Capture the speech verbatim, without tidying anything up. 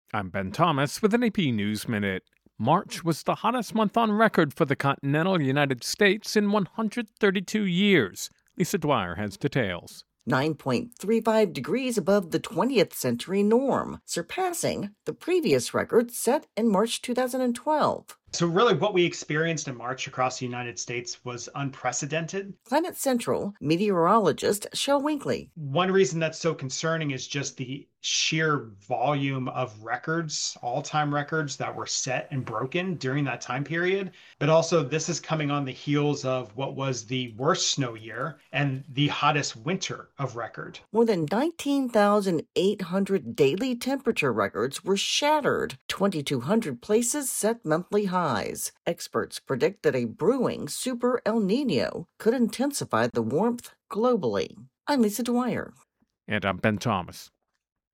I'm Ben Thomas with an A P News Minute. March was the hottest month on record for the continental United States in one hundred thirty-two years. Lisa Dwyer has details. nine point three five degrees above the twentieth century norm, surpassing the previous record set in March two thousand twelve. So really what we experienced in March across the United States was unprecedented. Climate Central meteorologist Shel Winkley. One reason that's so concerning is just the sheer volume of records, all-time records that were set and broken during that time period. But also this is coming on the heels of what was the worst snow year and the hottest winter of record. More than nineteen thousand eight hundred daily temperature records were shattered. twenty-two hundred places set monthly highs. Experts predict that a brewing Super El Nino could intensify the warmth globally. I'm Lisa Dwyer. And I'm Ben Thomas.